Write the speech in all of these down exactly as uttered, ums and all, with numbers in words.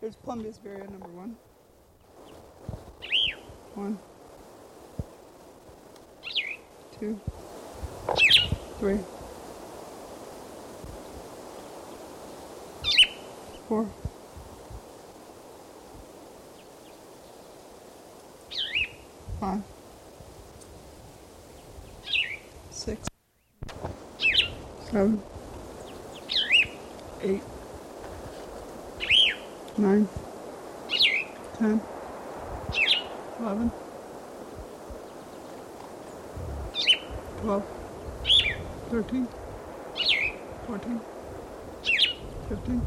Here's Plum Bisberia number one. One, two, three, four, five, six, seven, eight, nine, ten, eleven, twelve, thirteen, fourteen, fifteen,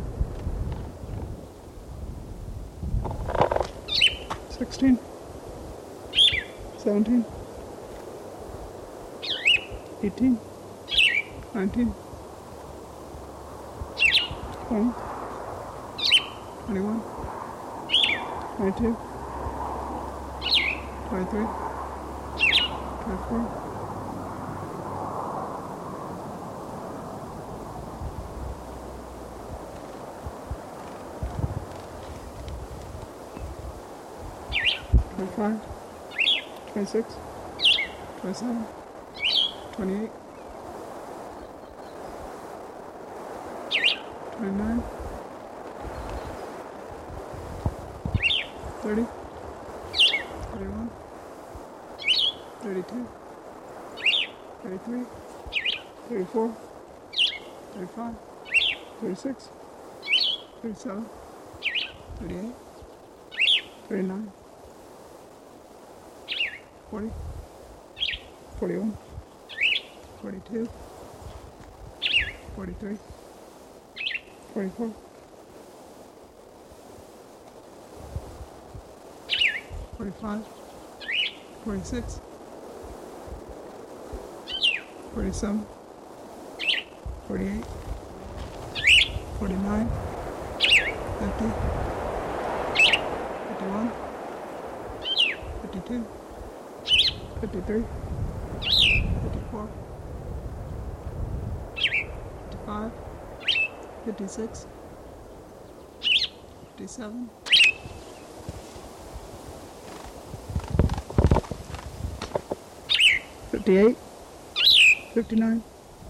sixteen, seventeen, eighteen, nineteen, twenty, twenty-one, twenty-two, twenty-three, twenty-four, twenty-five, twenty-six, twenty-seven, twenty-eight, twenty-nine, thirty, thirty-one, thirty-two, thirty-three, thirty-four, thirty-five, thirty-six, thirty-seven, thirty-eight, thirty-nine, forty, forty-one, forty-two, forty-three, forty-four, forty-five, forty-six, forty-seven, forty-eight, forty-nine, fifty, fifty-one, fifty-two, fifty-three, fifty-four, fifty-five, fifty-six, fifty-seven, fifty-eight, fifty-nine,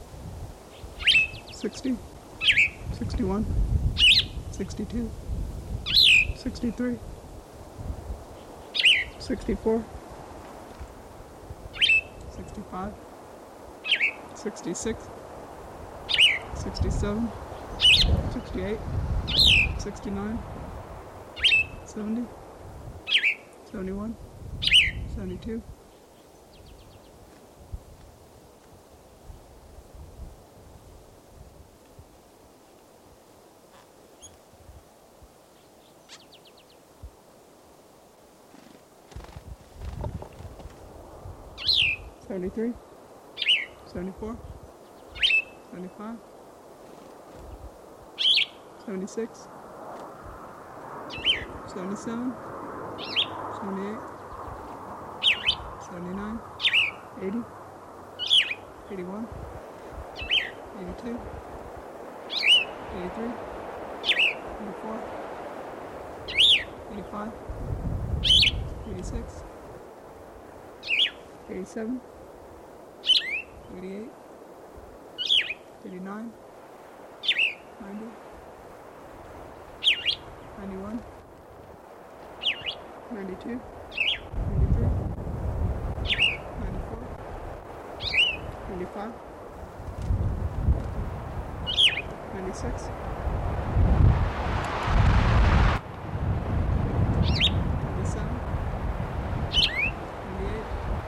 sixty, sixty-one, sixty-two, sixty-three, sixty-four, sixty-five, sixty-six, sixty-seven, sixty-eight, sixty-nine, seventy, seventy-one, seventy-two, seventy-three, seventy-four, seventy-five, seventy-six, seventy-seven, seventy-eight, seventy-nine, eighty, eighty-one, eighty-two, eighty-three, eighty-four, eighty-five, eighty-six, eighty-seven, eighty-eight, eighty-nine, ninety, ninety-one, ninety-two, ninety-three, ninety-four, ninety-five, ninety-six, ninety-seven, ninety-eight,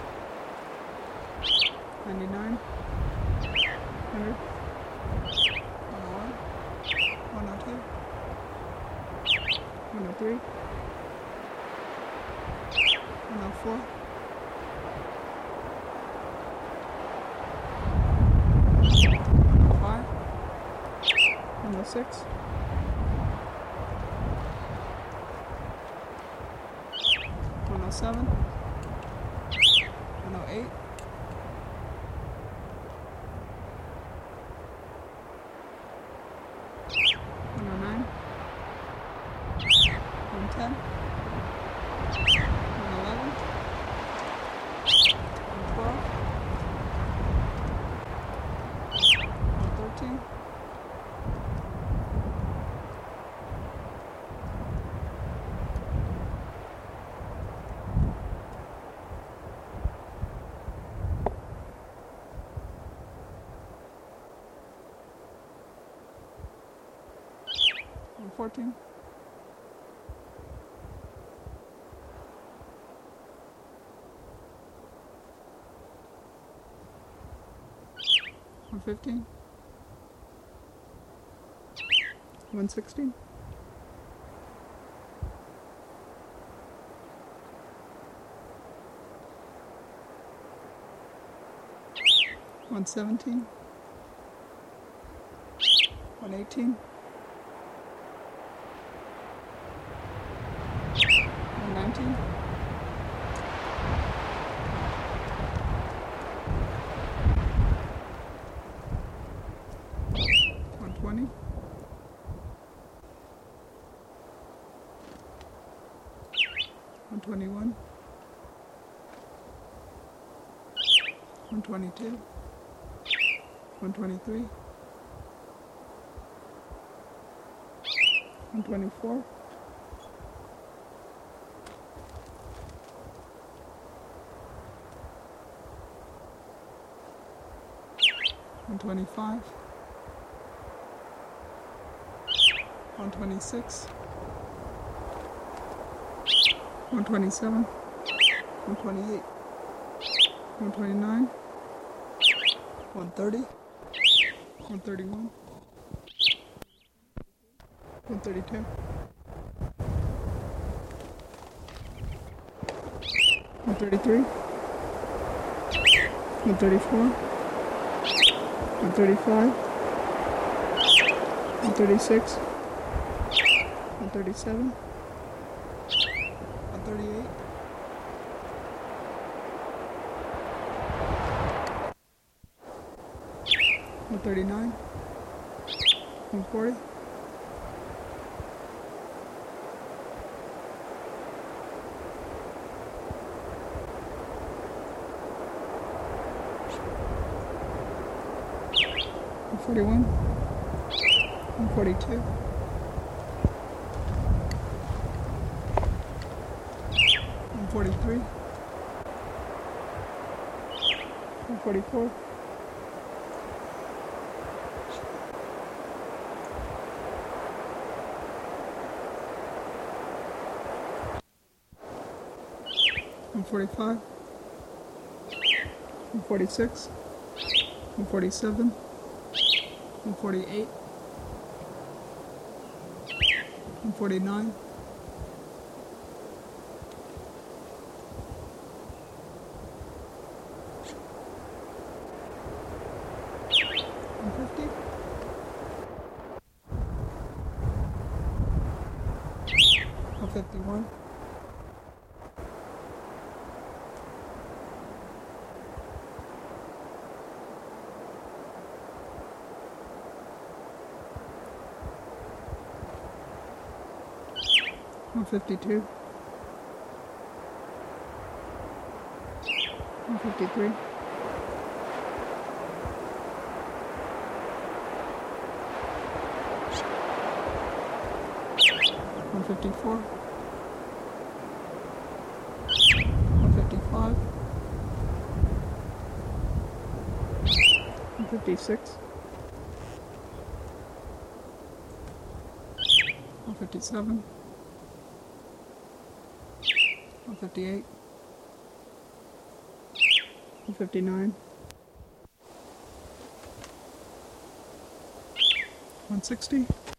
ninety-nine, one hundred, one oh one, one oh two, one oh three, one oh four, one oh five, one oh six, one oh seven, one oh eight, one oh nine, ten, one eleven, one twelve, one thirteen, one fourteen, one fifteen, one sixteen, one seventeen, one eighteen, one nineteen, one twenty, one twenty-one, one twenty-two, one twenty-three, one twenty-four, one twenty-five, one twenty-six, one twenty-seven, one twenty-eight, one twenty-nine, one thirty, one thirty-one, one thirty-two, one thirty-three, one thirty-four, one thirty-five, one thirty-six, one thirty-seven, one thirty-eight, one thirty-nine, one forty, one forty-one, one forty-two, one forty-three, one forty-four, one forty-five, one forty-six, one forty-seven, one forty-eight, one forty-nine, one fifty, one fifty-one, one fifty-two, one fifty-three, one fifty-four, one fifty-five, one fifty-six, one fifty-seven, one fifty-eight, one fifty-nine, one sixty,